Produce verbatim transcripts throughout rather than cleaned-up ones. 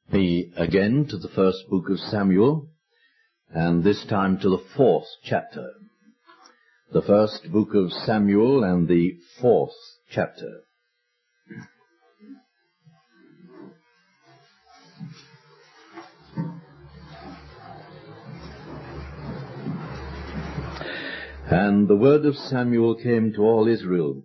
Me again to the first book of Samuel, and this time to the fourth chapter. The first book of Samuel and the fourth chapter. And the word of Samuel came to all Israel.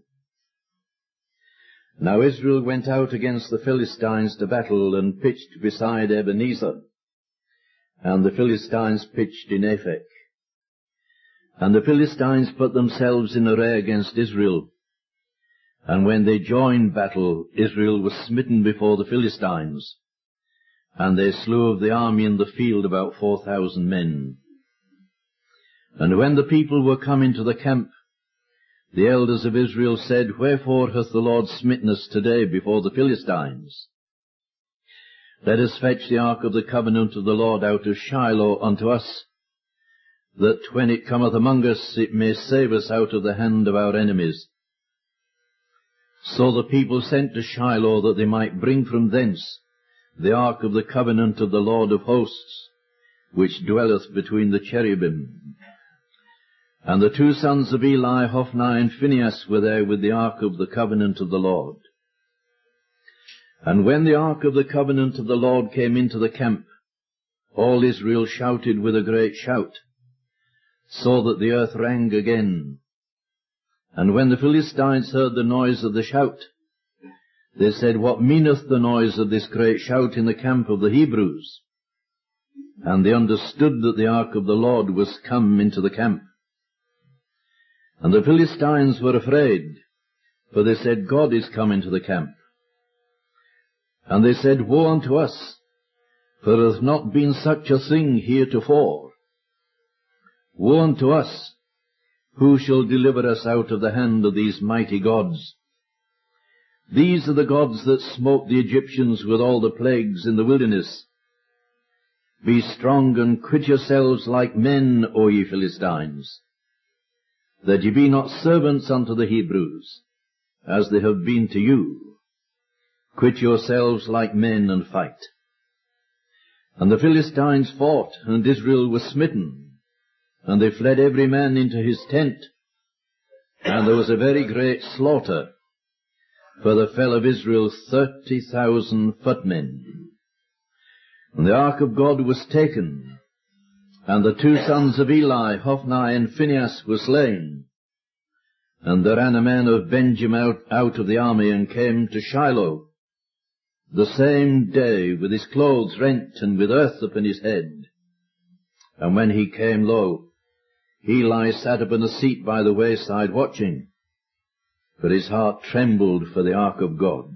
Now Israel went out against the Philistines to battle, and pitched beside Ebenezer. And the Philistines pitched in Aphek. And the Philistines put themselves in array against Israel. And when they joined battle, Israel was smitten before the Philistines. And they slew of the army in the field about four thousand men. And when the people were come into the camp, the elders of Israel said, Wherefore hath the Lord smitten us today before the Philistines? Let us fetch the ark of the covenant of the Lord out of Shiloh unto us, that when it cometh among us, it may save us out of the hand of our enemies. So the people sent to Shiloh, that they might bring from thence the ark of the covenant of the Lord of hosts, which dwelleth between the cherubim. And the two sons of Eli, Hophni and Phinehas, were there with the ark of the covenant of the Lord. And when the ark of the covenant of the Lord came into the camp, all Israel shouted with a great shout, so that the earth rang again. And when the Philistines heard the noise of the shout, they said, What meaneth the noise of this great shout in the camp of the Hebrews? And they understood that the ark of the Lord was come into the camp. And the Philistines were afraid, for they said, God is come into the camp. And they said, Woe unto us, for there hath not been such a thing heretofore. Woe unto us, who shall deliver us out of the hand of these mighty gods? These are the gods that smote the Egyptians with all the plagues in the wilderness. Be strong and quit yourselves like men, O ye Philistines, that ye be not servants unto the Hebrews, as they have been to you. Quit yourselves like men and fight. And the Philistines fought, and Israel was smitten, and they fled every man into his tent. And there was a very great slaughter, for there fell of Israel thirty thousand footmen. And the ark of God was taken, and the two sons of Eli, Hophni and Phinehas, were slain. And there ran a man of Benjamin out, out of the army, and came to Shiloh the same day, with his clothes rent, and with earth upon his head. And when he came, lo, Eli sat upon a seat by the wayside watching, for his heart trembled for the ark of God.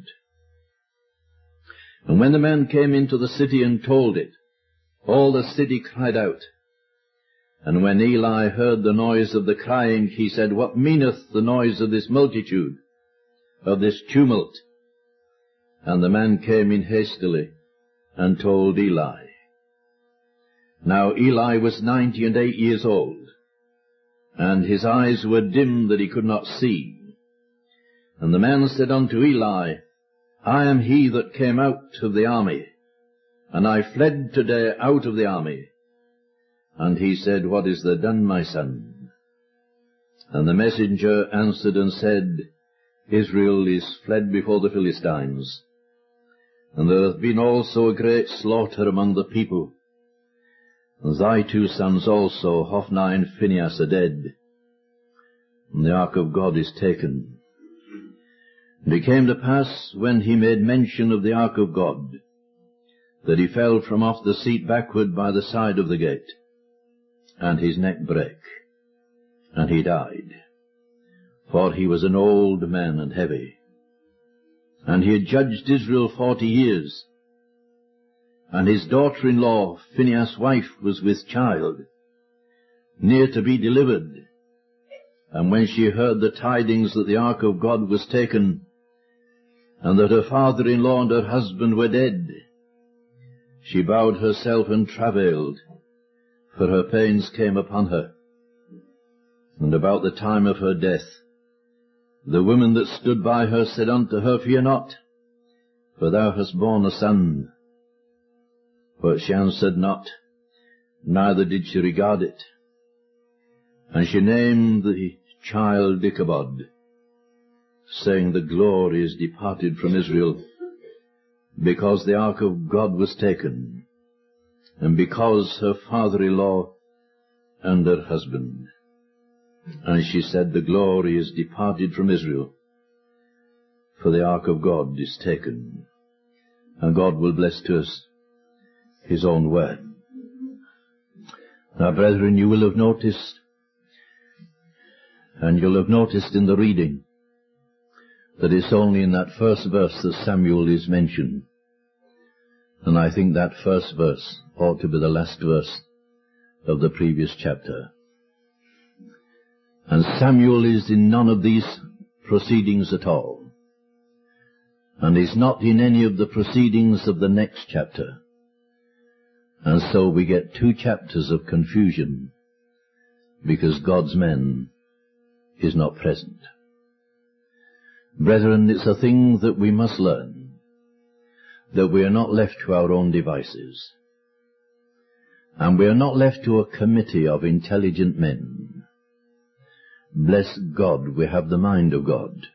And when the man came into the city and told it, all the city cried out. And when Eli heard the noise of the crying, he said, What meaneth the noise of this multitude, of this tumult? And the man came in hastily, and told Eli. Now Eli was ninety and eight years old, and his eyes were dim that he could not see. And the man said unto Eli, I am he that came out of the army, and I fled today out of the army. And he said, What is there done, my son? And the messenger answered and said, Israel is fled before the Philistines, and there hath been also a great slaughter among the people. And thy two sons also, Hophni and Phinehas, are dead, and the ark of God is taken. And it came to pass, when he made mention of the ark of God, that he fell from off the seat backward by the side of the gate, and his neck brake, and he died, for he was an old man and heavy. And he had judged Israel forty years. And his daughter-in-law, Phinehas' wife, was with child, near to be delivered. And when she heard the tidings that the ark of God was taken, and that her father-in-law and her husband were dead, she bowed herself and travailed, for her pains came upon her. And about the time of her death, the women that stood by her said unto her, Fear not, for thou hast borne a son. But she answered not, neither did she regard it. And she named the child Ichabod, saying, the glory is departed from Israel, because the ark of God was taken, and because her father-in-law and her husband. And she said, the glory is departed from Israel, for the ark of God is taken. And God will bless to us his own word. Now, brethren, you will have noticed, and you'll have noticed in the reading, that it's only in that first verse that Samuel is mentioned. And I think that first verse ought to be the last verse of the previous chapter. And Samuel is in none of these proceedings at all. And is not in any of the proceedings of the next chapter. And so we get two chapters of confusion, because God's man is not present. Brethren, it's a thing that we must learn, that we are not left to our own devices, and we are not left to a committee of intelligent men. Bless God, we have the mind of God.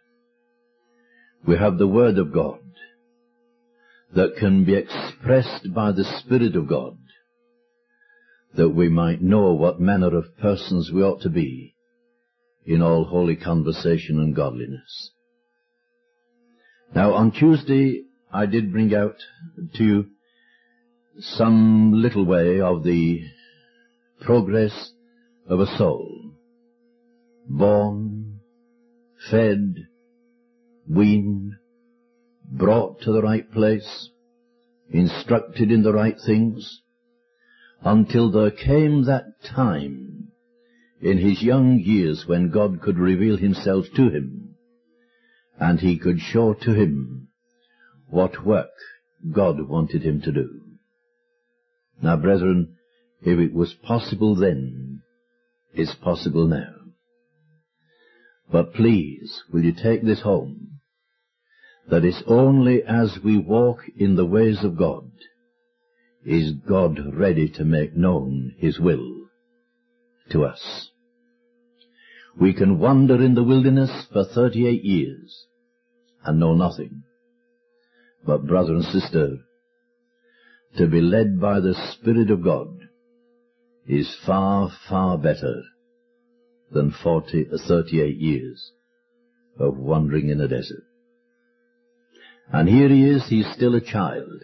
We have the Word of God that can be expressed by the Spirit of God, that we might know what manner of persons we ought to be in all holy conversation and godliness. Now, on Tuesday, I did bring out to you some little way of the progress of a soul, born, fed, weaned, brought to the right place, instructed in the right things, until there came that time in his young years when God could reveal himself to him, and he could show to him what work God wanted him to do. Now, brethren, if it was possible then, it's possible now. But please, will you take this home, that it's only as we walk in the ways of God is God ready to make known his will to us. We can wander in the wilderness for thirty-eight years and know nothing. But, brother and sister, to be led by the Spirit of God is far, far better than forty or thirty-eight years of wandering in a desert. And here he is, he's still a child.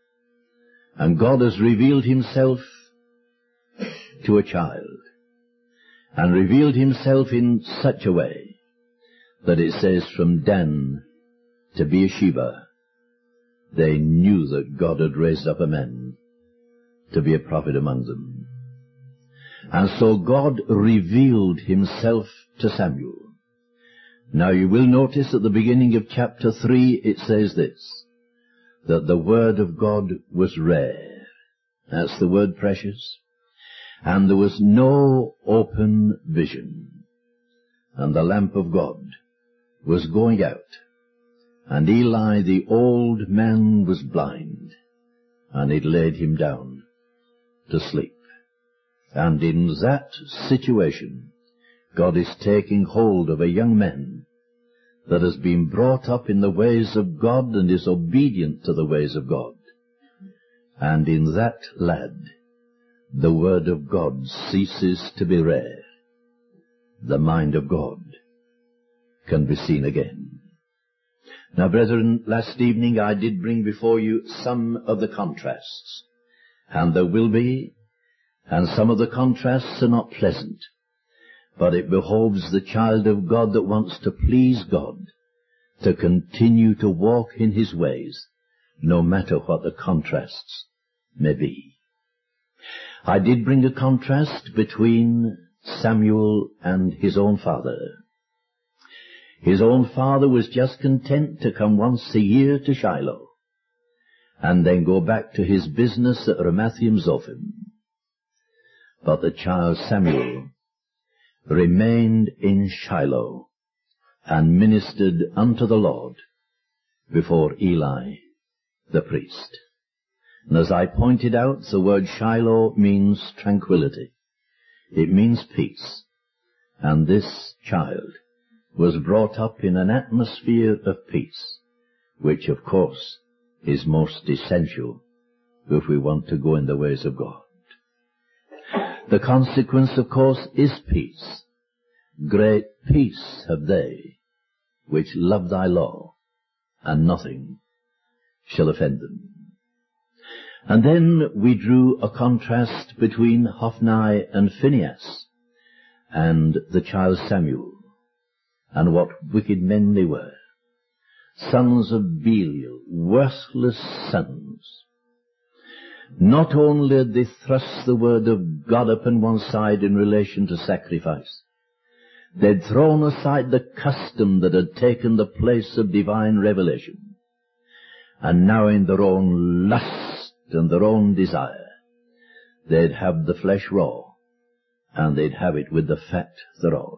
And God has revealed himself to a child, and revealed himself in such a way that it says from Dan to Beersheba, they knew that God had raised up a man to be a prophet among them. And so God revealed himself to Samuel. Now you will notice at the beginning of chapter three it says this, that the word of God was rare. That's the word precious. And there was no open vision. And the lamp of God was going out. And Eli the old man was blind, and it laid him down to sleep. And in that situation, God is taking hold of a young man that has been brought up in the ways of God and is obedient to the ways of God. And in that lad, the word of God ceases to be rare. The mind of God can be seen again. Now, brethren, last evening I did bring before you some of the contrasts, and there will be, and some of the contrasts are not pleasant, but it behoves the child of God that wants to please God to continue to walk in his ways, no matter what the contrasts may be. I did bring a contrast between Samuel and his own father. His own father was just content to come once a year to Shiloh, and then go back to his business at Ramathaim Zophim. But the child Samuel remained in Shiloh and ministered unto the Lord before Eli the priest. And as I pointed out, the word Shiloh means tranquility. It means peace. And this child was brought up in an atmosphere of peace, which of course is most essential if we want to go in the ways of God. The consequence, of course, is peace. Great peace have they which love thy law, and nothing shall offend them. And then we drew a contrast between Hophni and Phinehas and the child Samuel, and what wicked men they were. Sons of Belial, worthless sons. Not only had they thrust the word of God upon one side in relation to sacrifice, they'd thrown aside the custom that had taken the place of divine revelation, and now in their own lust and their own desire, they'd have the flesh raw, and they'd have it with the fat thereof.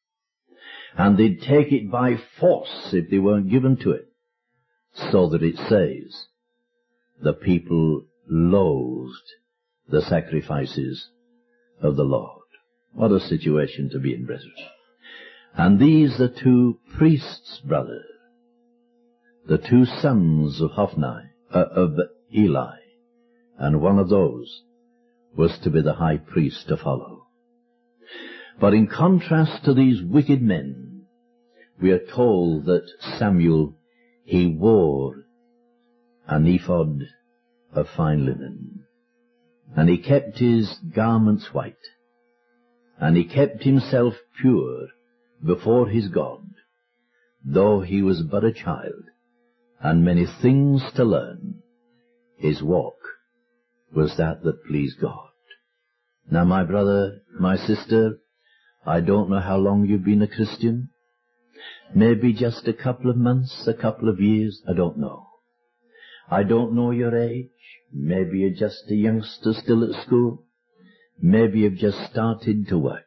And they'd take it by force if they weren't given to it, so that it says, the people loathed the sacrifices of the Lord. What a situation to be in, brethren. And these are two priests, brother, the two sons of Hophni, uh, of Eli, and one of those was to be the high priest to follow. But in contrast to these wicked men, we are told that Samuel, he wore an ephod of fine linen, and he kept his garments white, and he kept himself pure before his God, though he was but a child, and many things to learn. His walk was that that pleased God. Now, my brother, my sister, I don't know how long you've been a Christian. Maybe just a couple of months, a couple of years, I don't know. I don't know your age. Maybe you're just a youngster still at school. Maybe you've just started to work.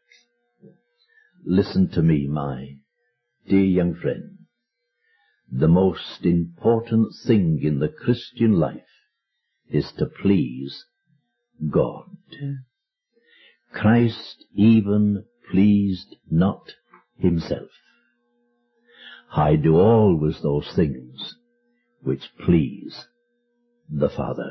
Listen to me, my dear young friend. The most important thing in the Christian life is to please God. Christ even pleased not himself. I do always those things which please the Father.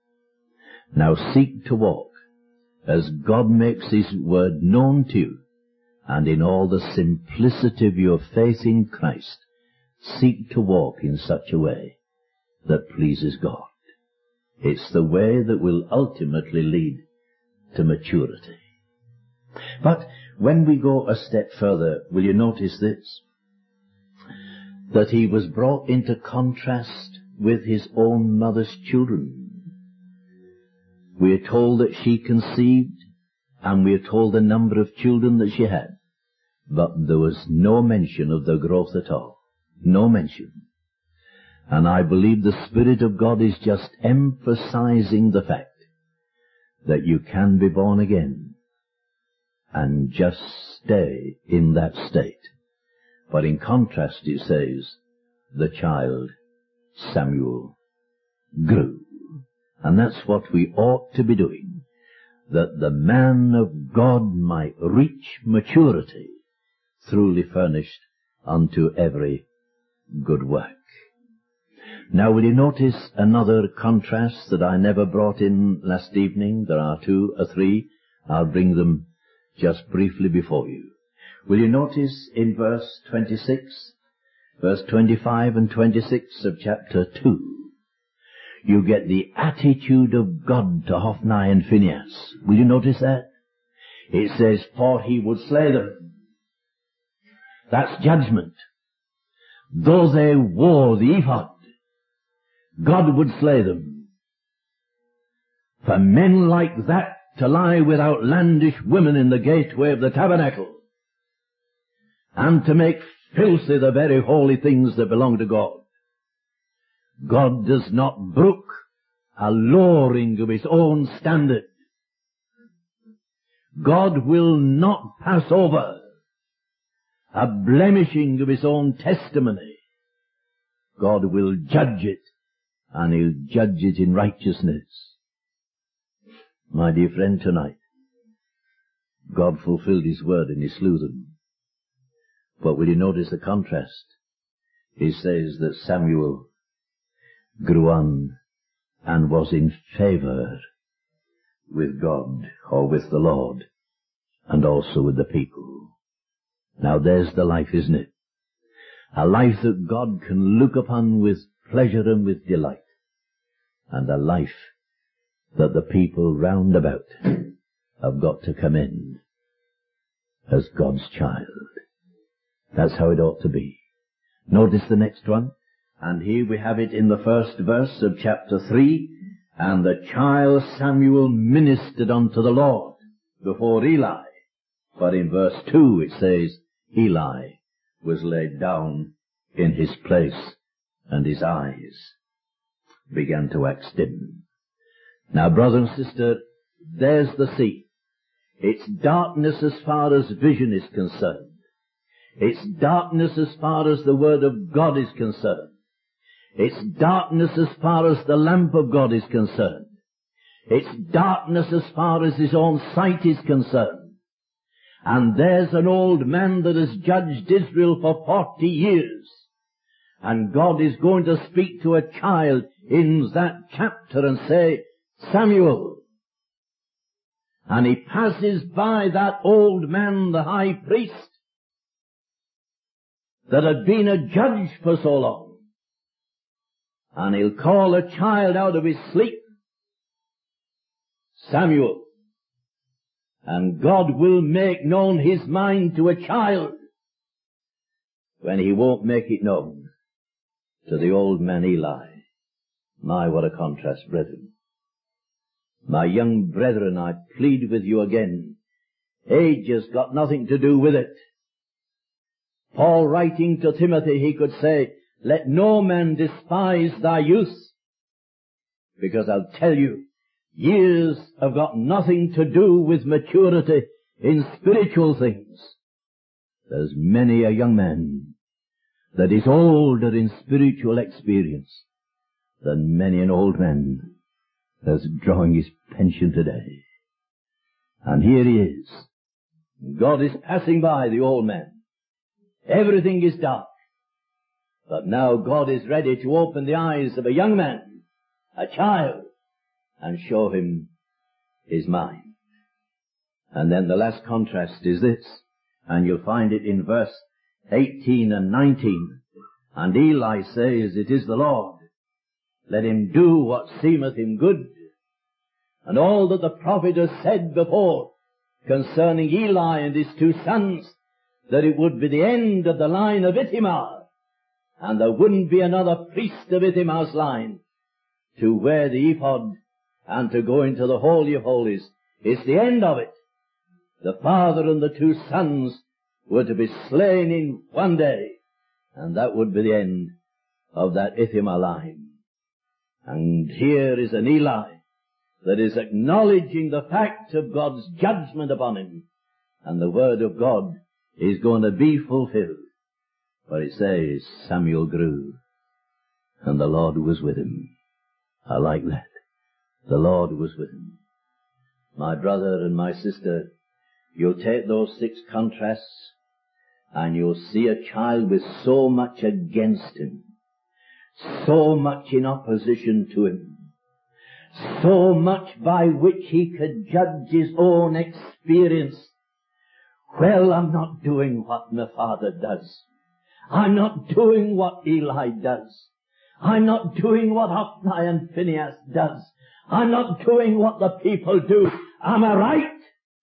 Now seek to walk as God makes his word known to you, and in all the simplicity of your faith in Christ, seek to walk in such a way that pleases God. It's the way that will ultimately lead to maturity. But when we go a step further, will you notice this? That he was brought into contrast with his own mother's children. We are told that she conceived, and we are told the number of children that she had, but there was no mention of their growth at all. No mention. And I believe the Spirit of God is just emphasizing the fact that you can be born again and just stay in that state. But in contrast, it says, the child Samuel grew. And that's what we ought to be doing, that the man of God might reach maturity, truly furnished unto every good work. Now, will you notice another contrast that I never brought in last evening? There are two or three. I'll bring them just briefly before you. Will you notice in verse twenty-six, verse twenty-five and twenty-six of chapter two, you get the attitude of God to Hophni and Phinehas. Will you notice that? It says, for he would slay them. That's judgment. Though they wore the ephod, God would slay them. For men like that to lie with outlandish women in the gateway of the tabernacle, and to make filthy the very holy things that belong to God. God does not brook a lowering of his own standard. God will not pass over a blemishing of his own testimony. God will judge it and he'll judge it in righteousness. My dear friend, tonight, God fulfilled his word and he slew them. But will you notice the contrast? He says that Samuel grew on and was in favor with God, or with the Lord, and also with the people. Now there's the life, isn't it? A life that God can look upon with pleasure and with delight, and a life that the people round about have got to commend as God's child. That's how it ought to be. Notice the next one. And here we have it in the first verse of chapter three. And the child Samuel ministered unto the Lord before Eli. But in verse two it says, Eli was laid down in his place, and his eyes began to wax dim. Now, brother and sister, there's the scene. It's darkness as far as vision is concerned. It's darkness as far as the Word of God is concerned. It's darkness as far as the lamp of God is concerned. It's darkness as far as his own sight is concerned. And there's an old man that has judged Israel for forty years. And God is going to speak to a child in that chapter and say, Samuel. And he passes by that old man, the high priest, that had been a judge for so long. And he'll call a child out of his sleep, Samuel. And God will make known his mind to a child when he won't make it known to the old man Eli. My, what a contrast, brethren. My young brethren, I plead with you again, age has got nothing to do with it. Paul, writing to Timothy, he could say, let no man despise thy youth, because I'll tell you, years have got nothing to do with maturity in spiritual things. There's many a young man that is older in spiritual experience than many an old man that's drawing his pension today. And here he is. God is passing by the old man. Everything is dark. But now God is ready to open the eyes of a young man, a child, and show him his mind. And then the last contrast is this, and you'll find it in verse eighteen and nineteen. And Eli says, it is the Lord. Let him do what seemeth him good. And all that the prophet has said before concerning Eli and his two sons, that it would be the end of the line of Ithamar, and there wouldn't be another priest of Ithamar's line to wear the ephod and to go into the Holy of Holies. It's the end of it. The father and the two sons were to be slain in one day, and that would be the end of that Ithamar line. And here is an Eli that is acknowledging the fact of God's judgment upon him, and the word of God is going to be fulfilled. For it says, Samuel grew, and the Lord was with him. I like that. The Lord was with him. My brother and my sister, you'll take those six contrasts, and you'll see a child with so much against him, so much in opposition to him, so much by which he could judge his own experience. Well, I'm not doing what my father does. I'm not doing what Eli does. I'm not doing what Hophni and Phinehas does. I'm not doing what the people do. Am I right?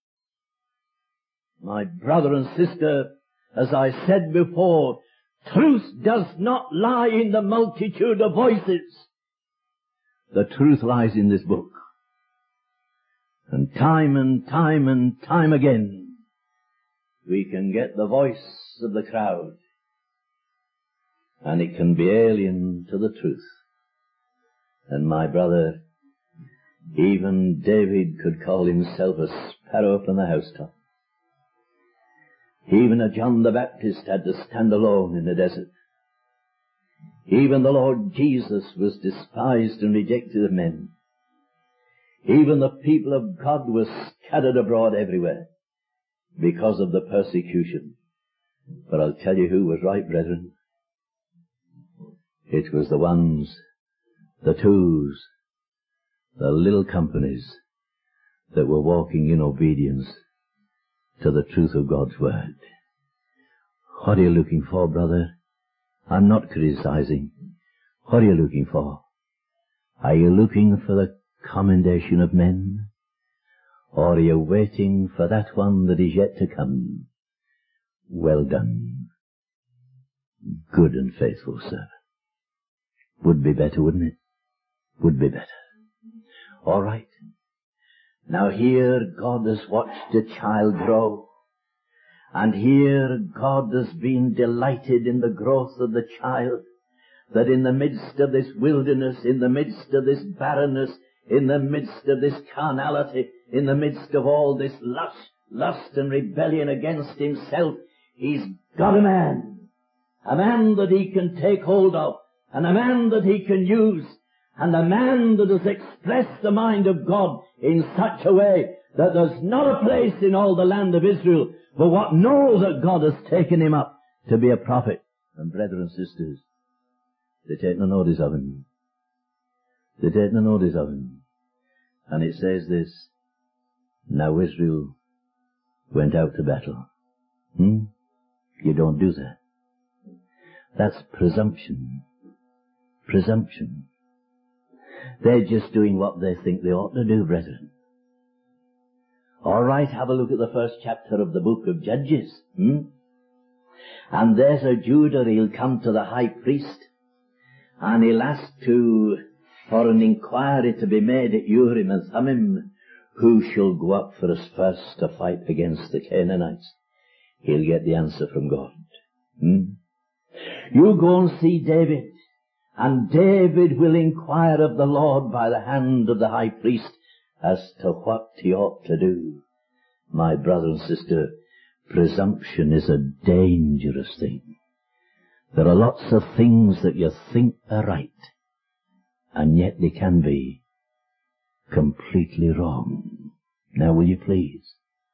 My brother and sister, as I said before, truth does not lie in the multitude of voices. The truth lies in this book. And time and time and time again, we can get the voice of the crowd, and it can be alien to the truth. And my brother, even David could call himself a sparrow from the housetop. Even a John the Baptist had to stand alone in the desert. Even the Lord Jesus was despised and rejected of men. Even the people of God were scattered abroad everywhere because of the persecution. But I'll tell you who was right, brethren. It was the ones, the twos, the little companies that were walking in obedience to the truth of God's Word. What are you looking for, brother? I'm not criticizing. What are you looking for? Are you looking for the commendation of men? Or are you waiting for that one that is yet to come? Well done, good and faithful servant. Would be better, wouldn't it? Would be better. All right. Now here God has watched a child grow. And here God has been delighted in the growth of the child, that in the midst of this wilderness, in the midst of this barrenness, in the midst of this carnality, in the midst of all this lust, lust and rebellion against himself, he's got a man, a man that he can take hold of, and a man that he can use, and a man that has expressed the mind of God in such a way that there's not a place in all the land of Israel but what knows that God has taken him up to be a prophet. And brethren and sisters, they take no notice of him. They take no notice of him. And it says this, now Israel went out to battle. Hmm? You don't do that. That's presumption. Presumption. They're just doing what they think they ought to do, brethren. All right, have a look at the first chapter of the book of Judges. Hmm? And there's a Judah, he'll come to the high priest, and he'll ask to, for an inquiry to be made at Urim and Thummim, who shall go up for us first to fight against the Canaanites. He'll get the answer from God. Hmm? You go and see David, and David will inquire of the Lord by the hand of the high priest as to what he ought to do. My brother and sister, presumption is a dangerous thing. There are lots of things that you think are right, and yet they can be completely wrong. Now will you please?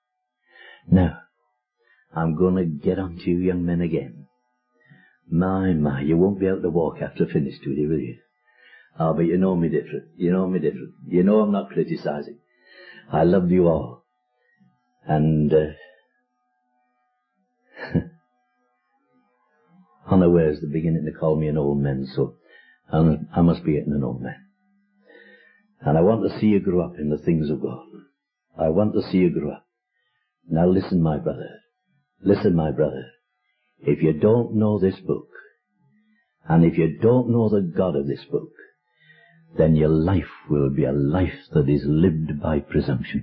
Now, I'm going to get on to you young men again. My, my, you won't be able to walk after I finish, will you, will you? Oh, but you know me different. You know me different. You know I'm not criticizing. I love you all. And, uh, unawares they're beginning to call me an old man, so I'm, I must be getting an old man. And I want to see you grow up in the things of God. I want to see you grow up. Now listen, my brother. Listen, my brother. If you don't know this book, and if you don't know the God of this book, then your life will be a life that is lived by presumption.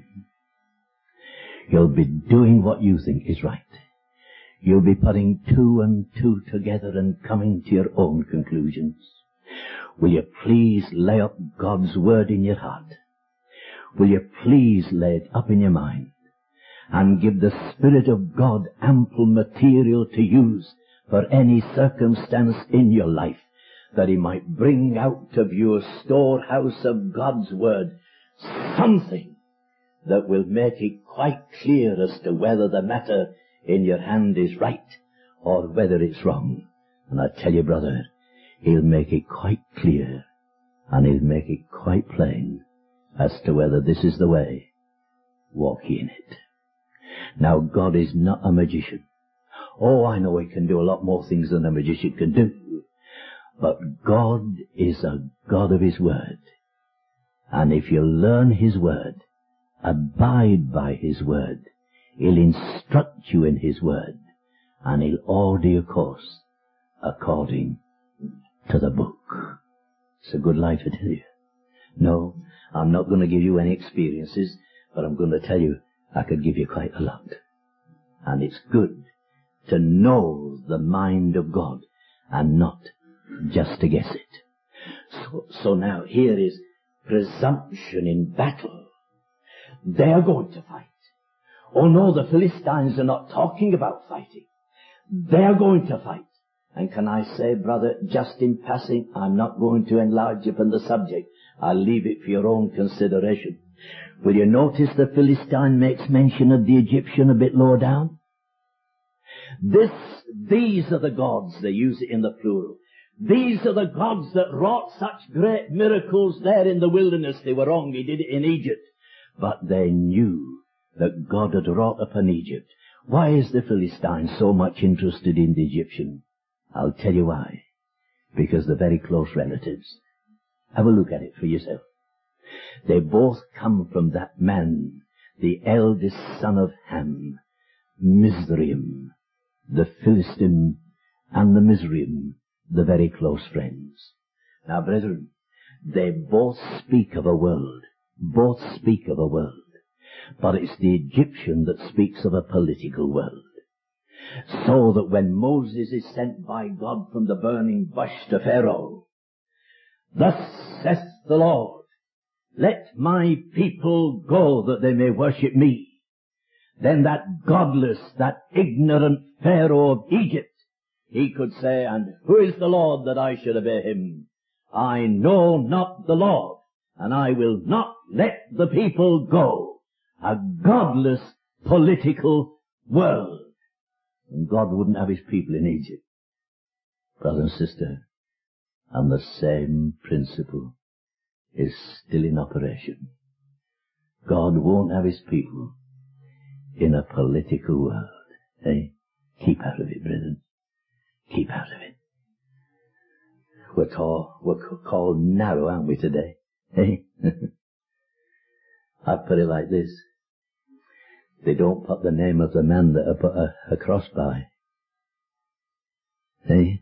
You'll be doing what you think is right. You'll be putting two and two together and coming to your own conclusions. Will you please lay up God's word in your heart? Will you please lay it up in your mind and give the Spirit of God ample material to use for any circumstance in your life, that he might bring out of your storehouse of God's word something that will make it quite clear as to whether the matter in your hand is right or whether it's wrong. And I tell you, brother, he'll make it quite clear and he'll make it quite plain as to whether this is the way. Walk ye in it. Now, God is not a magician. Oh, I know he can do a lot more things than a magician can do. But God is a God of his word. And if you learn his word, abide by his word, he'll instruct you in his word, and he'll order your course according to the book. It's a good life, I tell you. No, I'm not going to give you any experiences, but I'm going to tell you I could give you quite a lot. And it's good to know the mind of God and not just to guess it. So, so now here is presumption in battle. They are going to fight. Oh no, the Philistines are not talking about fighting. They are going to fight. And can I say, brother, just in passing, I'm not going to enlarge upon the subject. I'll leave it for your own consideration. Will you notice the Philistine makes mention of the Egyptian a bit lower down? This, these are the gods, they use it in the plural. These are the gods that wrought such great miracles there in the wilderness. They were wrong, he did it in Egypt. But they knew that God had wrought upon Egypt. Why is the Philistine so much interested in the Egyptian? I'll tell you why. Because they're very close relatives. Have a look at it for yourself. They both come from that man, the eldest son of Ham, Mizraim, the Philistine and the Mizraim, the very close friends. Now, brethren, they both speak of a world. Both speak of a world. But it's the Egyptian that speaks of a political world. So that when Moses is sent by God from the burning bush to Pharaoh, thus saith the Lord, let my people go that they may worship me. Then that godless, that ignorant Pharaoh of Egypt, he could say, and who is the Lord that I should obey him? I know not the Lord, and I will not let the people go. A godless political world. And God wouldn't have his people in Egypt. Brother and sister, and the same principle is still in operation. God won't have his people in a political world. Hey, keep out of it, brethren. Keep out of it. We're called, we're called narrow, aren't we, today? Hey? I put it like this. They don't put the name of the man that I put a, a cross by. Hey?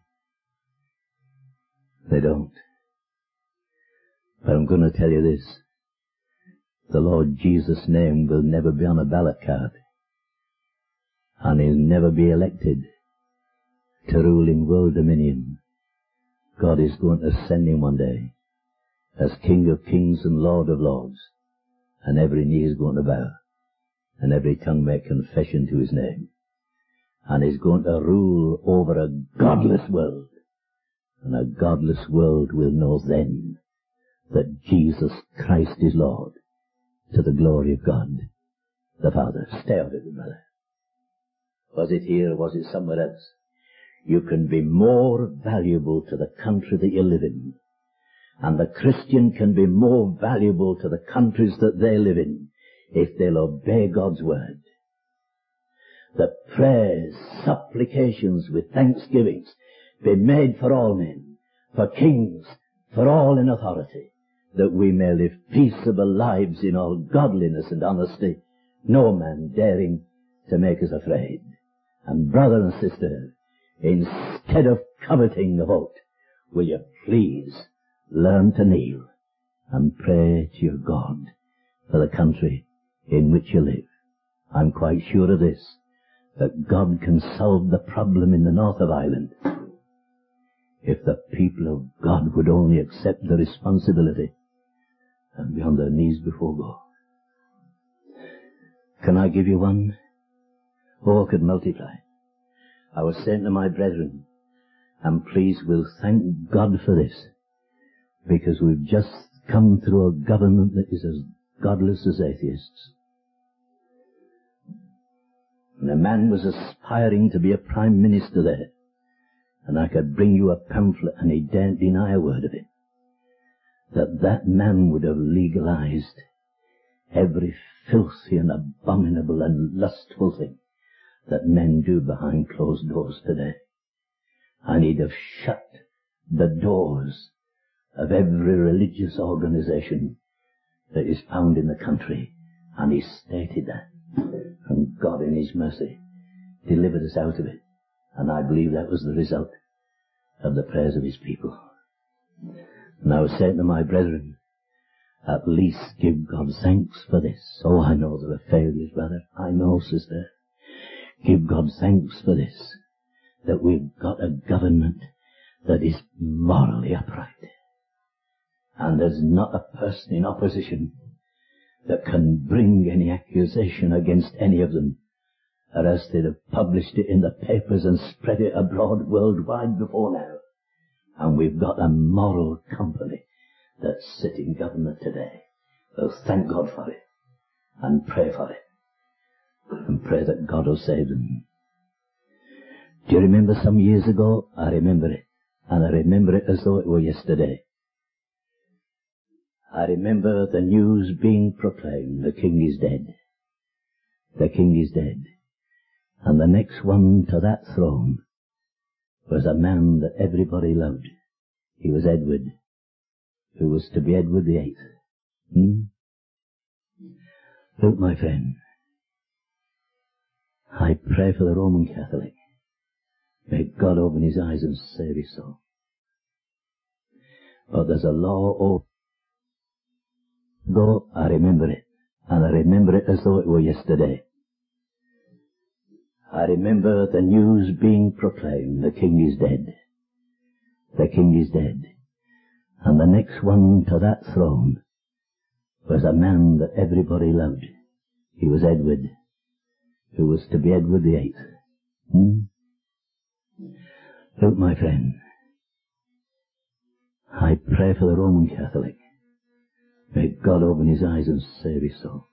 They don't. But I'm going to tell you this. The Lord Jesus' name will never be on a ballot card. And he'll never be elected to rule in world dominion. God is going to send him one day as King of kings and Lord of lords. And every knee is going to bow. And every tongue make confession to his name. And he's going to rule over a godless world. And a godless world will know then that Jesus Christ is Lord, to the glory of God the Father. Stay out of it, brother. Was it here or was it somewhere else? You can be more valuable to the country that you live in. And the Christian can be more valuable to the countries that they live in if they'll obey God's word. That prayers, supplications with thanksgivings be made for all men, for kings, for all in authority, that we may live peaceable lives in all godliness and honesty, no man daring to make us afraid. And brother and sister, instead of coveting a vote, will you please learn to kneel and pray to your God for the country in which you live. I'm quite sure of this, that God can solve the problem in the north of Ireland if the people of God would only accept the responsibility and be on their knees before God. Can I give you one? Oh, I could multiply. I was saying to my brethren, and please we'll thank God for this, because we've just come through a government that is as godless as atheists. And a man was aspiring to be a prime minister there, and I could bring you a pamphlet and he daren't deny a word of it, that that man would have legalized every filthy and abominable and lustful thing that men do behind closed doors today. And he'd have shut the doors of every religious organization that is found in the country. And he stated that. And God in his mercy delivered us out of it. And I believe that was the result of the prayers of his people. And I was saying to my brethren, at least give God thanks for this. Oh, I know there are failures, brother. I know, sister. Give God thanks for this, that we've got a government that is morally upright. And there's not a person in opposition that can bring any accusation against any of them or else they'd have published it in the papers and spread it abroad worldwide before now. And we've got a moral company that sit in government today. So thank God for it, and pray for it, and pray that God will save them. Do you remember some years ago? I remember it, and I remember it as though it were yesterday. I remember the news being proclaimed, the king is dead. The king is dead. And the next one to that throne was a man that everybody loved. He was Edward, who was to be Edward the Eighth. Hmm? Look, my friend, I pray for the Roman Catholic. May God open his eyes and save his soul. But there's a law over. Though I remember it, and I remember it as though it were yesterday. I remember the news being proclaimed, the king is dead. The king is dead. And the next one to that throne was a man that everybody loved. He was Edward, who was to be Edward the Eighth. Hmm? Look, my friend, I pray for the Roman Catholic. May God open his eyes and save his soul.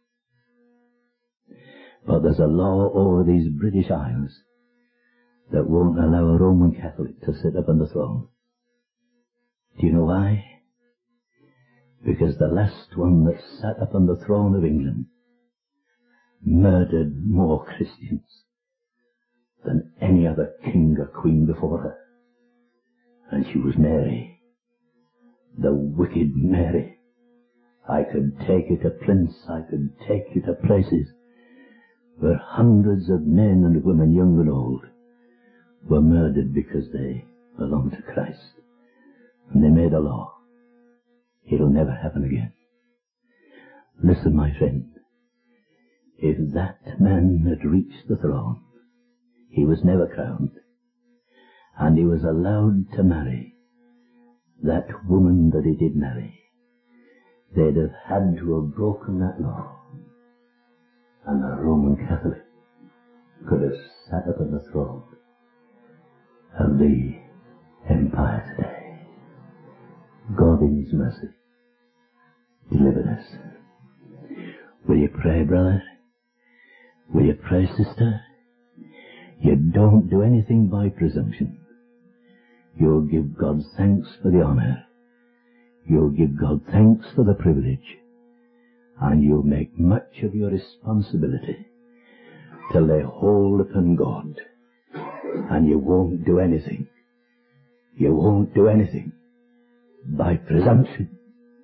But there's a law over these British Isles that won't allow a Roman Catholic to sit up on the throne. Do you know why? Because the last one that sat up on the throne of England murdered more Christians than any other king or queen before her. And she was Mary, the wicked Mary. I could take you to Plinth, I could take you to places where hundreds of men and women, young and old, were murdered because they belonged to Christ. And they made a law. It'll never happen again. Listen, my friend, if that man had reached the throne, he was never crowned, and he was allowed to marry that woman that he did marry, they'd have had to have broken that law, and a Roman Catholic could have sat up on the throne of the empire today. God in his mercy delivered us. Will you pray, brother? Will you pray, sister? You don't do anything by presumption. You'll give God thanks for the honour. You'll give God thanks for the privilege. And you'll make much of your responsibility to lay hold upon God. And you won't do anything. You won't do anything by presumption.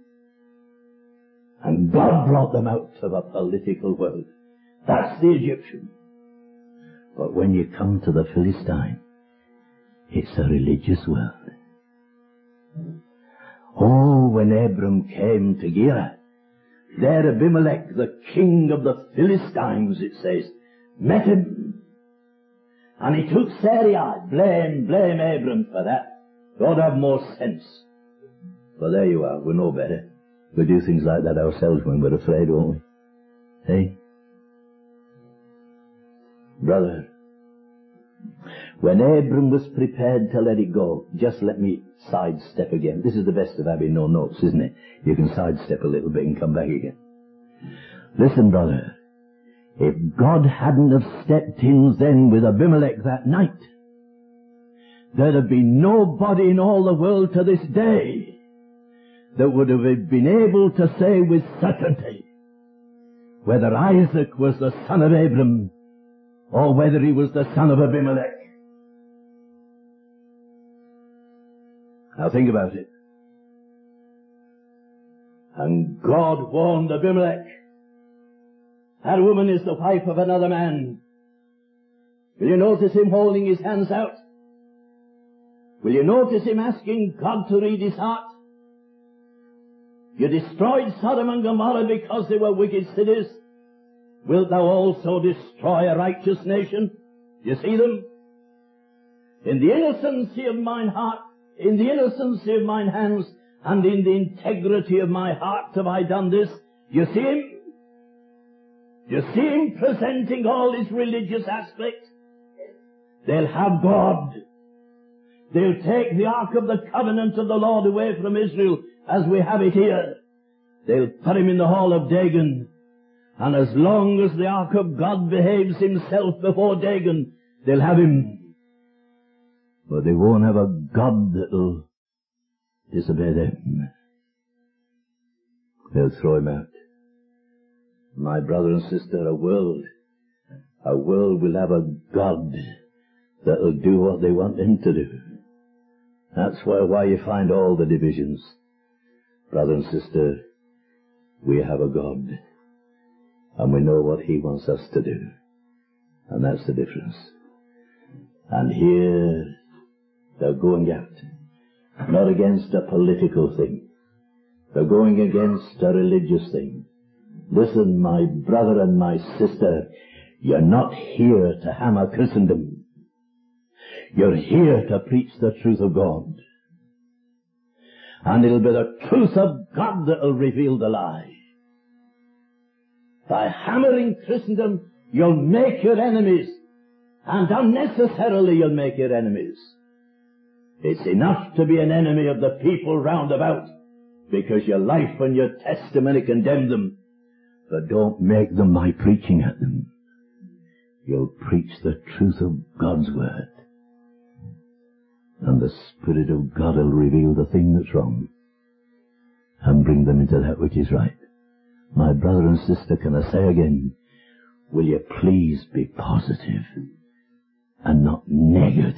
And God brought them out of a political world. That's the Egyptian. But when you come to the Philistine, it's a religious world. Oh, when Abram came to Gerar, there Abimelech, the king of the Philistines, it says, met him. And he took Sarai. Blame, blame Abram for that. God have more sense. But there you are, we know better. We do things like that ourselves when we're afraid, won't we? Hey? Brother, when Abram was prepared to let it go, just let me sidestep again. This is the best of having no notes, isn't it? You can sidestep a little bit and come back again. Listen, brother, if God hadn't have stepped in then with Abimelech that night, there'd have been nobody in all the world to this day that would have been able to say with certainty whether Isaac was the son of Abram or whether he was the son of Abimelech. Now think about it. And God warned Abimelech, that woman is the wife of another man. Will you notice him holding his hands out? Will you notice him asking God to read his heart? You destroyed Sodom and Gomorrah because they were wicked cities. Wilt thou also destroy a righteous nation? You see them? In the innocency of mine heart, in the innocency of mine hands, and in the integrity of my heart have I done this. You see him? You see him presenting all his religious aspect? They'll have God. They'll take the Ark of the Covenant of the Lord away from Israel as we have it here. They'll put him in the hall of Dagon. And as long as the Ark of God behaves himself before Dagon, they'll have him. But they won't have a God that'll disobey them. They'll throw him out. My brother and sister, a world, a world will have a God that'll do what they want him to do. That's why, why you find all the divisions. Brother and sister, we have a God, and we know what he wants us to do. And that's the difference. And here, they're going out, not against a political thing. They're going against a religious thing. Listen, my brother and my sister, you're not here to hammer Christendom. You're here to preach the truth of God. And it'll be the truth of God that'll reveal the lie. By hammering Christendom, you'll make your enemies, and unnecessarily you'll make your enemies. It's enough to be an enemy of the people round about, because your life and your testimony condemn them. But don't make them by preaching at them. You'll preach the truth of God's word. And the Spirit of God will reveal the thing that's wrong and bring them into that which is right. My brother and sister, can I say again, will you please be positive and not negative?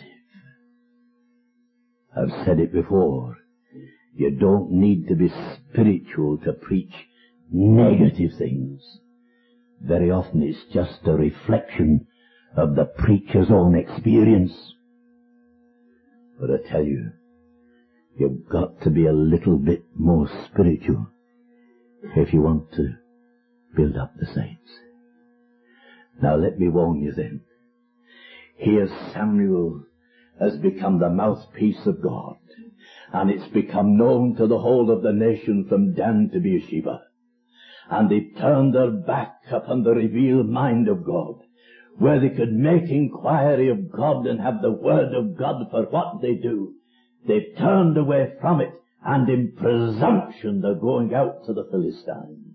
I've said it before. You don't need to be spiritual to preach negative things. Very often it's just a reflection of the preacher's own experience. But I tell you, you've got to be a little bit more spiritual if you want to build up the saints. Now let me warn you then. Here Samuel has become the mouthpiece of God, and it's become known to the whole of the nation from Dan to Beersheba. And they turned their back upon the revealed mind of God, where they could make inquiry of God and have the word of God for what they do. They've turned away from it, and in presumption they're going out to the Philistine.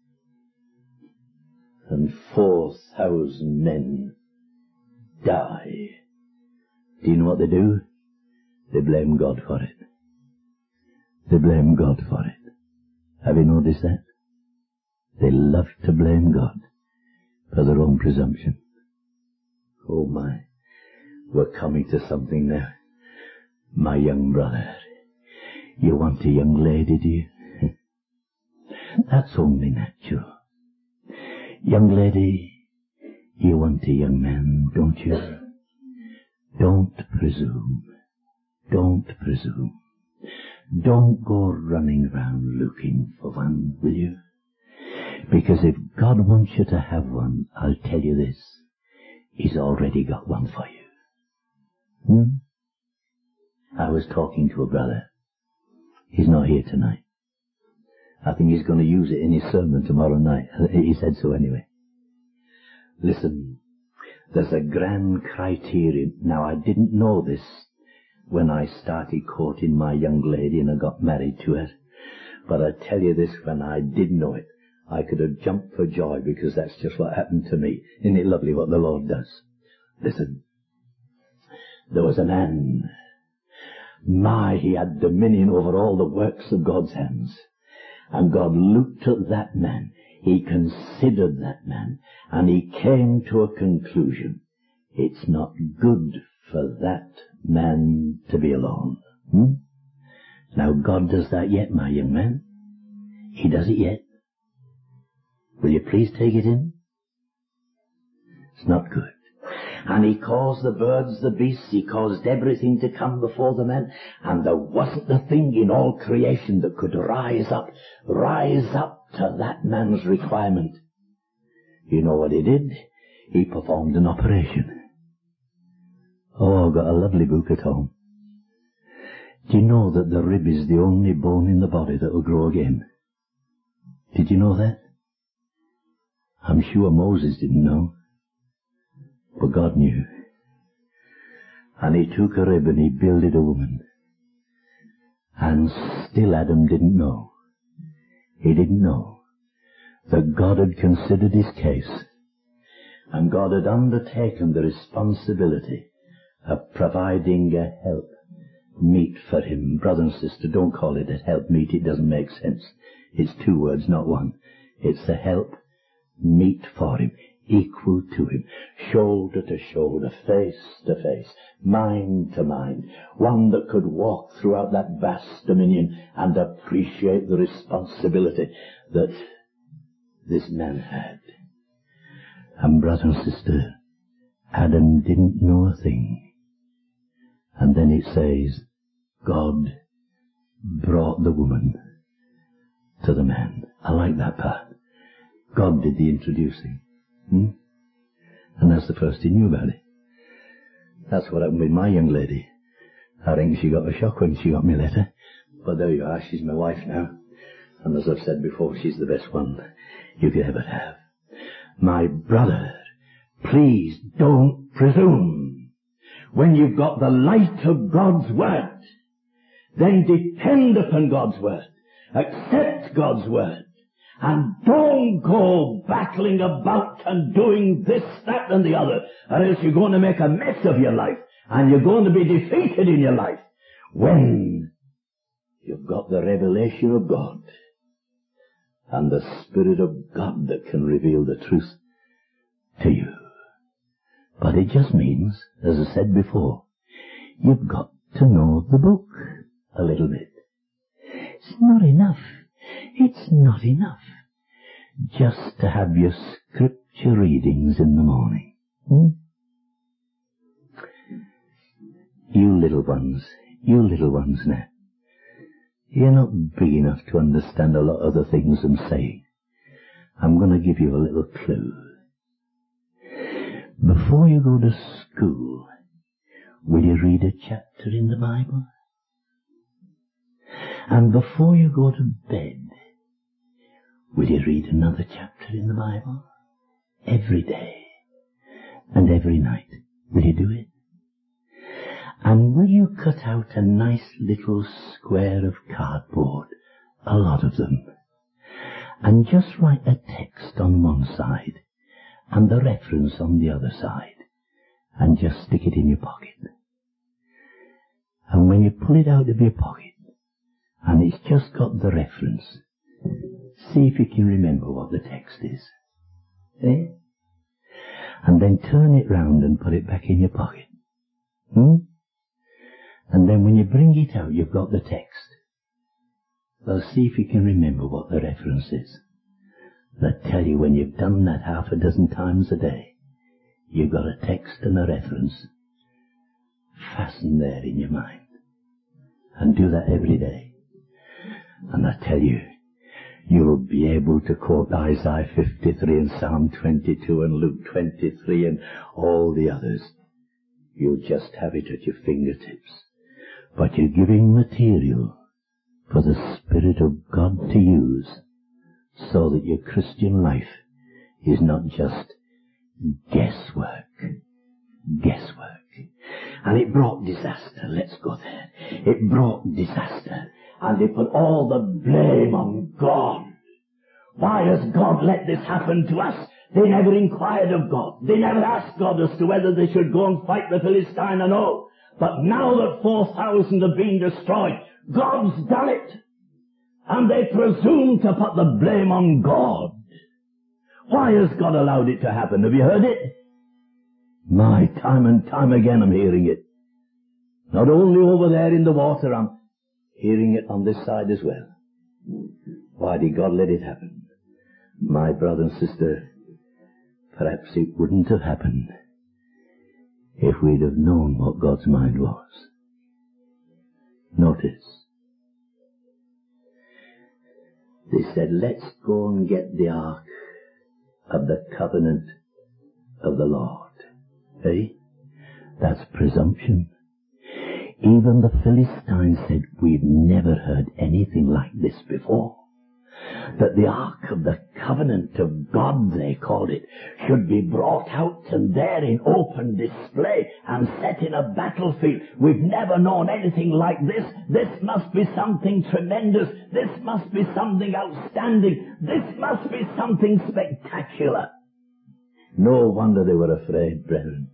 And four thousand men die. Do you know what they do? They blame God for it. They blame God for it. Have you noticed that? They love to blame God for their own presumption. Oh my, we're coming to something now. My young brother, you want a young lady, do you? That's only natural. Young lady, you want a young man, don't you? Don't presume. Don't presume. Don't go running round looking for one, will you? Because if God wants you to have one, I'll tell you this, He's already got one for you. Hmm? I was talking to a brother. He's not here tonight. I think he's going to use it in his sermon tomorrow night. He said so anyway. Listen, there's a grand criterion. Now, I didn't know this when I started courting my young lady and I got married to her. But I tell you this, when I did know it, I could have jumped for joy, because that's just what happened to me. Isn't it lovely what the Lord does? Listen, there was a man. My, he had dominion over all the works of God's hands. And God looked at that man. He considered that man. And he came to a conclusion. It's not good for that man to be alone. Hmm? Now God does that yet, my young man. He does it yet. Will you please take it in? It's not good. And he caused the birds, the beasts, he caused everything to come before the man, and there wasn't a thing in all creation that could rise up, rise up to that man's requirement. You know what he did? He performed an operation. Oh, I've got a lovely book at home. Do you know that the rib is the only bone in the body that will grow again? Did you know that? I'm sure Moses didn't know, but God knew. And he took a rib and he builded a woman. And still Adam didn't know. He didn't know that God had considered his case, and God had undertaken the responsibility of providing a help meet for him. Brother and sister, don't call it a help meet. It doesn't make sense. It's two words, not one. It's a help meet for him, equal to him, shoulder to shoulder, face to face, mind to mind, one that could walk throughout that vast dominion and appreciate the responsibility that this man had. And brother and sister, Adam didn't know a thing. And then it says, God brought the woman to the man. I like that part. God did the introducing. Hmm? And that's the first he knew about it. That's what happened with my young lady. I think she got a shock when she got my letter. But there you are, she's my wife now. And as I've said before, she's the best one you could ever have. My brother, please don't presume. When you've got the light of God's Word, then depend upon God's Word. Accept God's Word. And don't go battling about and doing this, that, and the other, or else you're going to make a mess of your life, and you're going to be defeated in your life. When you've got the revelation of God, and the Spirit of God that can reveal the truth to you. But it just means, as I said before, you've got to know the book a little bit. It's not enough. It's not enough just to have your scripture readings in the morning. Hmm? You little ones, you little ones now, you're not big enough to understand a lot of the things I'm saying. I'm going to give you a little clue. Before you go to school, will you read a chapter in the Bible? And before you go to bed, will you read another chapter in the Bible? Every day and every night. Will you do it? And will you cut out a nice little square of cardboard, a lot of them, and just write a text on one side and the reference on the other side, and just stick it in your pocket? And when you pull it out of your pocket, and it's just got the reference, see if you can remember what the text is. Eh? And then turn it round and put it back in your pocket. Hmm? And then when you bring it out, you've got the text. Well, see if you can remember what the reference is. I tell you, when you've done that half a dozen times a day, you've got a text and a reference fastened there in your mind. And do that every day. And I tell you, you'll be able to quote Isaiah fifty-three and Psalm twenty-two and Luke twenty-three and all the others. You'll just have it at your fingertips. But you're giving material for the Spirit of God to use, so that your Christian life is not just guesswork. Guesswork. And it brought disaster. Let's go there. It brought disaster. And they put all the blame on God. Why has God let this happen to us? They never inquired of God. They never asked God as to whether they should go and fight the Philistine or no. But now that four thousand have been destroyed, God's done it. And they presume to put the blame on God. Why has God allowed it to happen? Have you heard it? My, time and time again I'm hearing it. Not only over there in the water, I'm hearing it on this side as well. Why did God let it happen? My brother and sister, perhaps it wouldn't have happened if we'd have known what God's mind was. Notice, they said, let's go and get the ark of the covenant of the Lord. Eh? That's presumption. Even the Philistines said, we've never heard anything like this before. that the Ark of the Covenant of God, they called it, should be brought out and there in open display and set in a battlefield. We've never known anything like this. This must be something tremendous. This must be something outstanding. This must be something spectacular. No wonder they were afraid, brethren.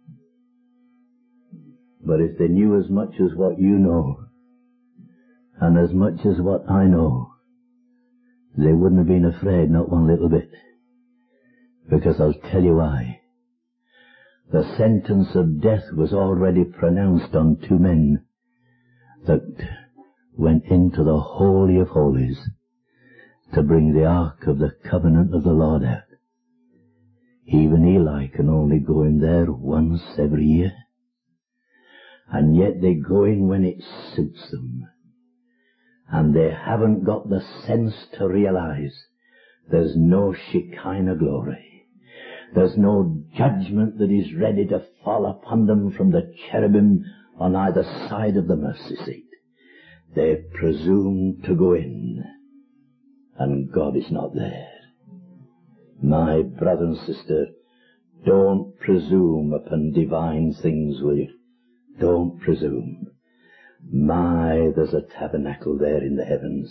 But if they knew as much as what you know, and as much as what I know, they wouldn't have been afraid, not one little bit. Because I'll tell you why. The sentence of death was already pronounced on two men that went into the Holy of Holies to bring the Ark of the Covenant of the Lord out. Even Eli can only go in there once every year. And yet they go in when it suits them. And they haven't got the sense to realize there's no Shekinah glory. There's no judgment that is ready to fall upon them from the cherubim on either side of the mercy seat. They presume to go in, and God is not there. My brother and sister, don't presume upon divine things, will you? Don't presume. My, there's a tabernacle there in the heavens.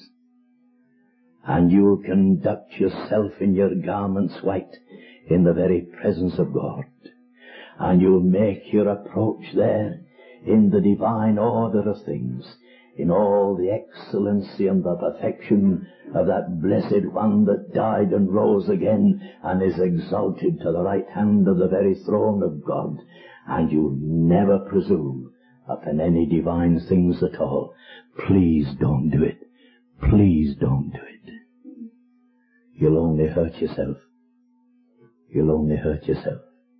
And you'll conduct yourself in your garments white in the very presence of God. And you'll make your approach there in the divine order of things, in all the excellency and the perfection of that blessed one that died and rose again and is exalted to the right hand of the very throne of God. And you'll never presume upon any divine things at all. Please don't do it. Please don't do it. You'll only hurt yourself. You'll only hurt yourself.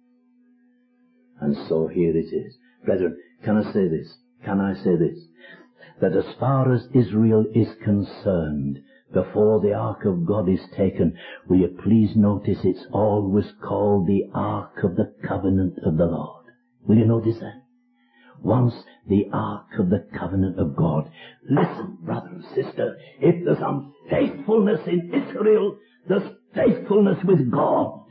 And so here it is. Brethren, can I say this? Can I say this? That as far as Israel is concerned, before the Ark of God is taken, will you please notice it's always called the Ark of the Covenant of the Lord. Will you notice that? Once the Ark of the Covenant of God. Listen, brother and sister, if there's unfaithfulness in Israel, there's faithfulness with God.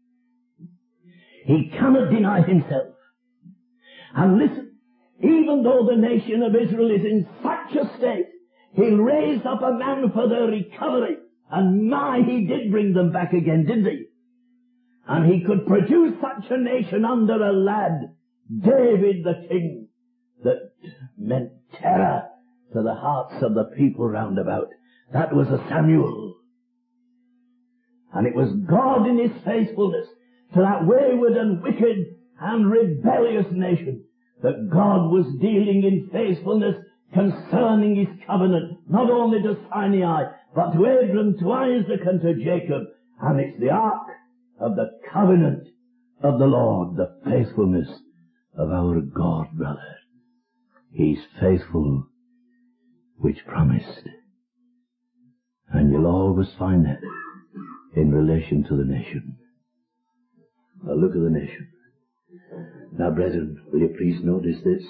He cannot deny himself. And listen, even though the nation of Israel is in such a state, he'll raise up a man for their recovery. And my, he did bring them back again, didn't he? And he could produce such a nation under a lad, David the king, that meant terror to the hearts of the people round about. That was a Samuel. And it was God in his faithfulness to that wayward and wicked and rebellious nation that God was dealing in faithfulness concerning his covenant, not only to Sinai, but to Abraham, to Isaac, and to Jacob. And it's the Ark of the Covenant of the Lord, the faithfulness of our God, brother. He's faithful which promised. And you'll always find that in relation to the nation. Now look at the nation. Now, brethren, will you please notice this?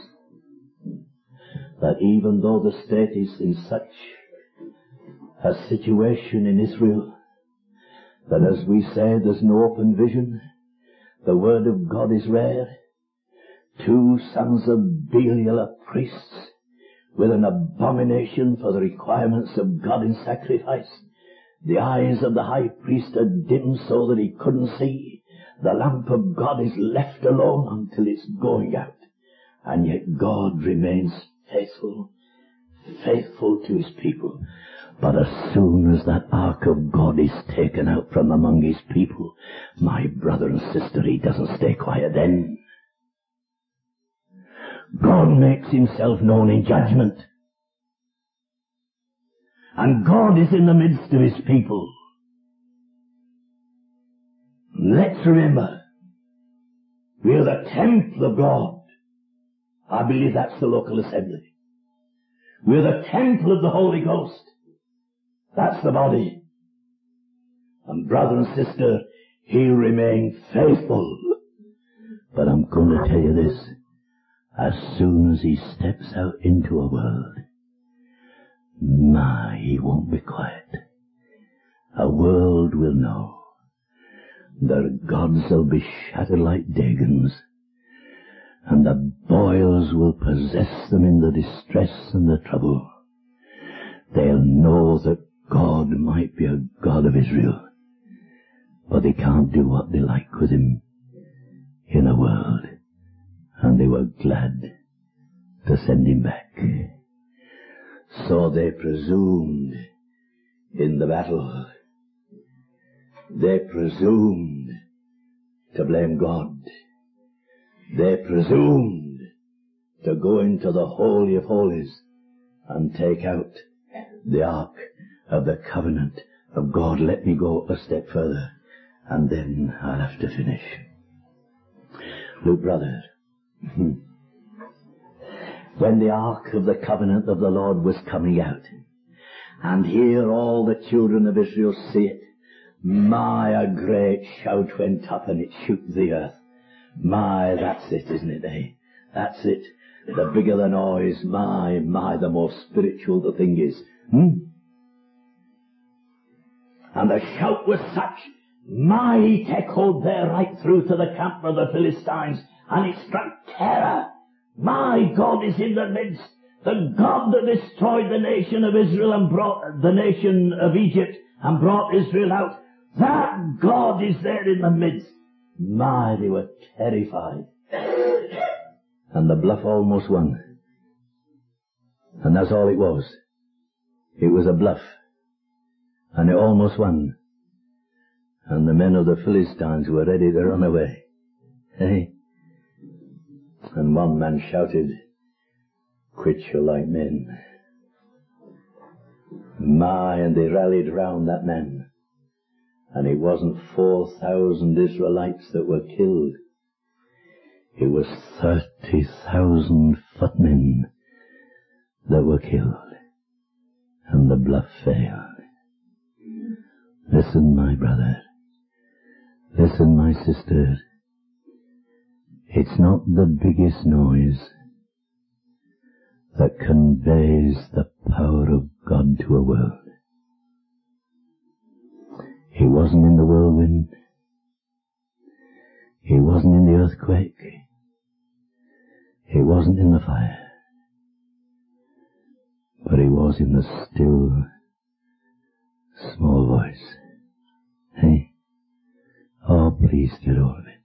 That even though the state is in such a situation in Israel, that as we say, there's no open vision, the word of God is rare, two sons of Belial are priests with an abomination for the requirements of God in sacrifice. The eyes of the high priest are dim so that he couldn't see. The lamp of God is left alone until it's going out. And yet God remains faithful, faithful to his people. But as soon as that Ark of God is taken out from among his people, my brother and sister, he doesn't stay quiet then. God makes himself known in judgment. And God is in the midst of his people. Let's remember, we are the temple of God. I believe that's the local assembly. We're the temple of the Holy Ghost. That's the body. And brother and sister, he'll remain faithful. But I'm going to tell you this. As soon as he steps out into a world, my, he won't be quiet. a world will know. Their gods will be shattered like Dagons, and the boils will possess them in the distress and the trouble. They'll know that God might be a God of Israel, but they can't do what they like with him in a world. And they were glad to send him back. So they presumed in the battle. They presumed to blame God. They presumed to go into the Holy of Holies and take out the Ark of the Covenant of God. Let me go a step further, and then I'll have to finish. Look, brother, when the Ark of the Covenant of the Lord was coming out, and here all the children of Israel see it, my, a great shout went up and it shook the earth. My, that's it, isn't it, eh? That's it. The bigger the noise, my, my, the more spiritual the thing is. Hmm? And the shout was such, my, it echoed there right through to the camp of the Philistines, and it struck terror. My God is in the midst. The God that destroyed the nation of Israel and brought the nation of Egypt and brought Israel out, that God is there in the midst. My, they were terrified. And the bluff almost won. And that's all it was. It was a bluff. And it almost won. And the men of the Philistines were ready to run away. Hey? And one man shouted, quit you like men. My, and they rallied round that man. And it wasn't four thousand Israelites that were killed. It was thirty thousand footmen that were killed. And the bluff failed. Listen, my brother. Listen, my sister. It's not the biggest noise that conveys the power of God to a world. He wasn't in the whirlwind. He wasn't in the earthquake. He wasn't in the fire. But he was in the still, small voice. Hey? Oh, please get hold of it.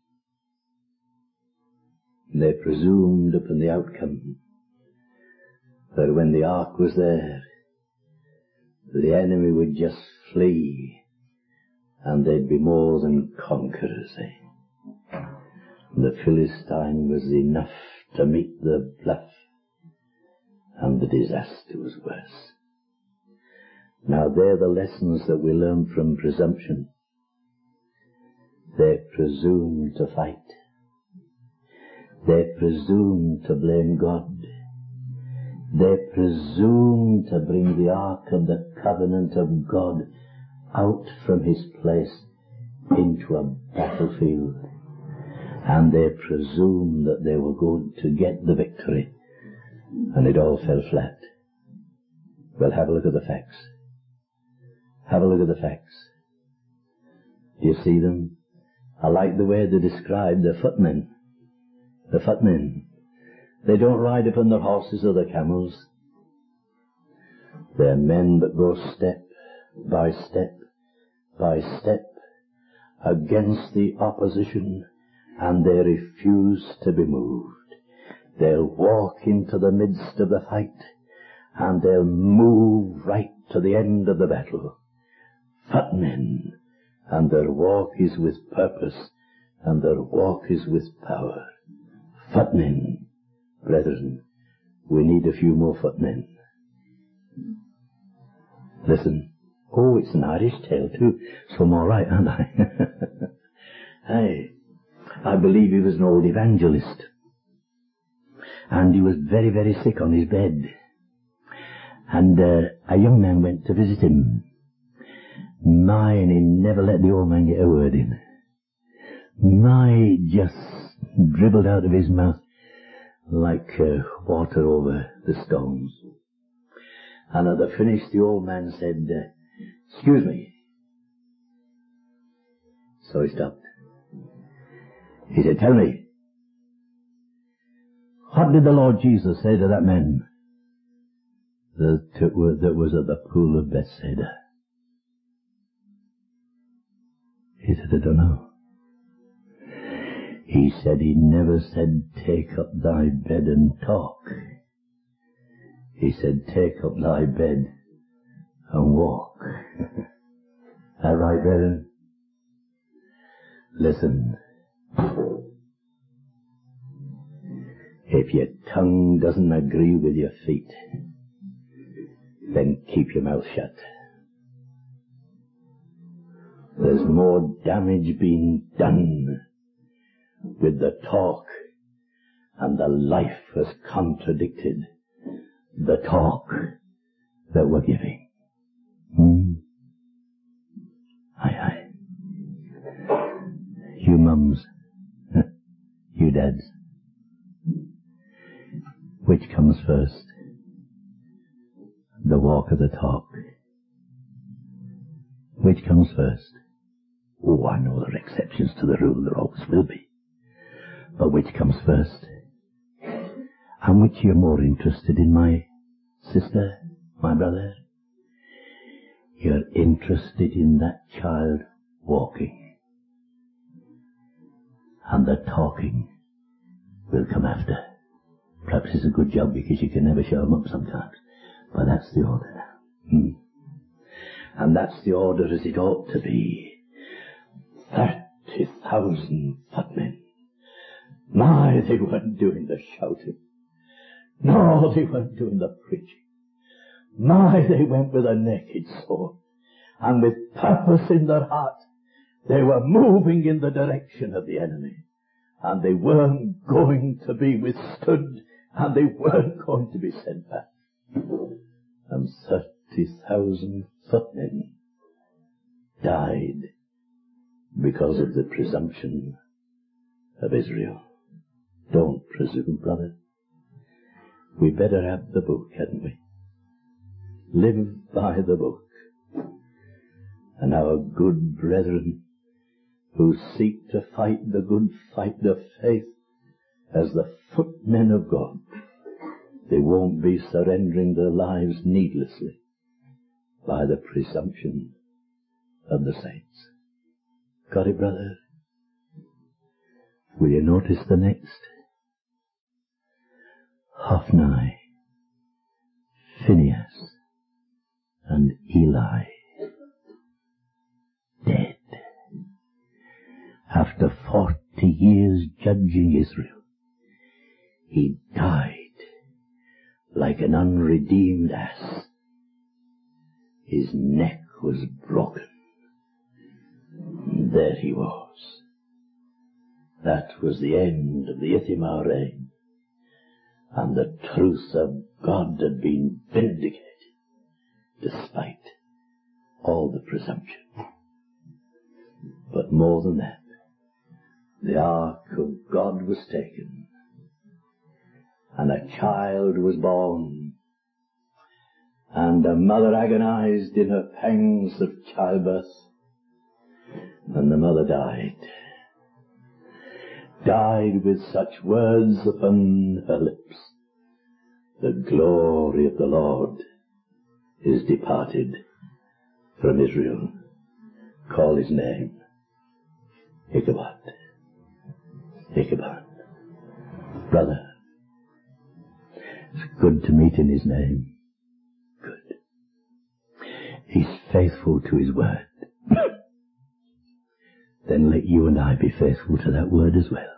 They presumed upon the outcome that when the ark was there, the enemy would just flee and they'd be more than conquerors. Eh? The Philistine was enough to meet the bluff, and the disaster was worse. Now they're the lessons that we learn from presumption. They presume to fight. They presume to blame God. They presume to bring the ark of the covenant of God out from his place into a battlefield. And they presume that they were going to get the victory. And it all fell flat. Well, have a look at the facts. Have a look at the facts. Do you see them? I like the way they describe the footmen. The footmen. They don't ride upon their horses or their camels. They're men that go step by step by step against the opposition, and they refuse to be moved. They'll walk into the midst of the fight, and they'll move right to the end of the battle. Footmen, and their walk is with purpose, and their walk is with power. Footmen, brethren, we need a few more footmen. Listen. Oh, it's an Irish tale too, so I'm all right, aren't I? Hey, I believe he was an old evangelist, and he was very, very sick on his bed, and uh, a young man went to visit him. My, and he never let the old man get a word in. My, just dribbled out of his mouth like uh, water over the stones. And at the finish, the old man said, uh, excuse me, So he stopped. He said, tell me, what did the Lord Jesus say to that man that, that was at the pool of Bethsaida? He said, I don't know. He said, he never said, take up thy bed and talk. He said, take up thy bed and walk. That right, brethren? Listen. If your tongue doesn't agree with your feet, then keep your mouth shut. There's more damage being done with the talk, and the life has contradicted the talk that we're giving. Hmm? Aye, aye. You mums, you dads, which comes first? The walk or the talk? Which comes first? Oh, I know there are exceptions to the rule, there always will be. But which comes first? And which you're more interested in, my sister, my brother? You're interested in that child walking. And the talking will come after. Perhaps it's a good job because you can never show them up sometimes. But that's the order now. Hmm. And that's the order as it ought to be. Thirty thousand footmen. My, they weren't doing the shouting. No, they weren't doing the preaching. My, they went with a naked sword. And with purpose in their heart, they were moving in the direction of the enemy. And they weren't going to be withstood, and they weren't going to be sent back. And thirty thousand footmen died because of the presumption of Israel. Don't presume, brother. We better have the book, hadn't we? Live by the book. And our good brethren who seek to fight the good fight of faith as the footmen of God, they won't be surrendering their lives needlessly by the presumption of the saints. Got it, brother? Will you notice the next? Hophni, Phinehas, and Eli, dead. After forty years judging Israel, he died like an unredeemed ass. His neck was broken. And there he was. That was the end of the Ithamar reign. And the truth of God had been vindicated, despite all the presumption. But more than that, the ark of God was taken, and a child was born, and a mother agonized in her pangs of childbirth, and the mother died. Died with such words upon her lips: the glory of the Lord is departed from Israel. Call his name Ichabod. Ichabod. Brother, it's good to meet in his name. Good. He's faithful to his word. Then let you and I be faithful to that word as well.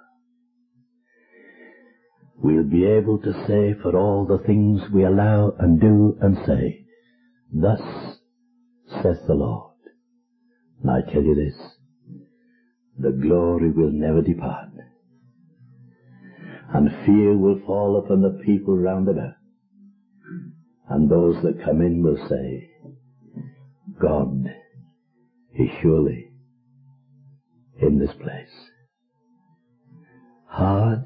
We'll be able to say for all the things we allow and do and say, thus saith the Lord. And I tell you this, the glory will never depart. And fear will fall upon the people round about. And those that come in will say, God is surely in this place. Hard?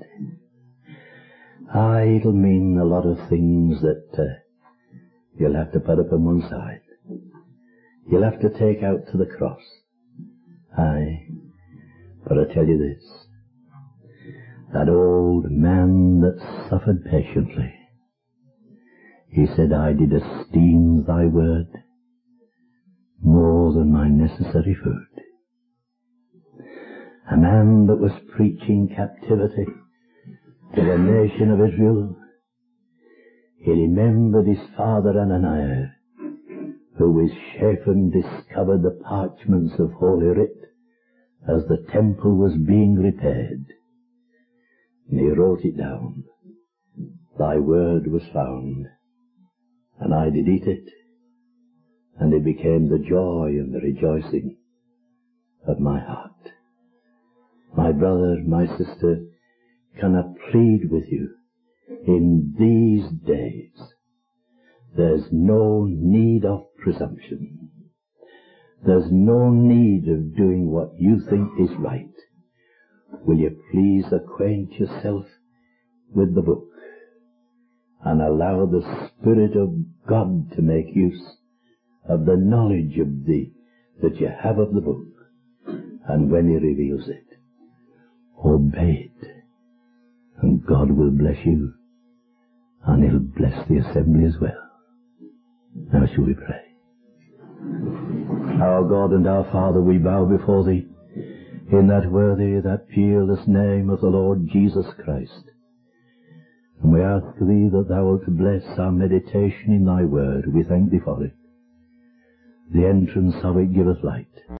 Ah, it'll mean a lot of things that uh, you'll have to put up on one side. You'll have to take out to the cross. Aye, But I tell you this, that old man that suffered patiently, he said, I did esteem thy word more than my necessary food. A man that was preaching captivity to the nation of Israel, he remembered his father Ananias, who with Shaphan discovered the parchments of Holy Writ as the temple was being repaired. And he wrote it down. Thy word was found, and I did eat it, and it became the joy and the rejoicing of my heart. My brother, my sister, can I plead with you, in these days, there's no need of presumption. There's no need of doing what you think is right. Will you please acquaint yourself with the book and allow the Spirit of God to make use of the knowledge of thee that you have of the book, and when he reveals it, obey it, and God will bless you, and he'll bless the assembly as well. Now shall we pray? Our God and our Father, we bow before thee in that worthy, that peerless name of the Lord Jesus Christ. And we ask thee that thou wilt bless our meditation in thy word. We thank thee for it. The entrance of it giveth light.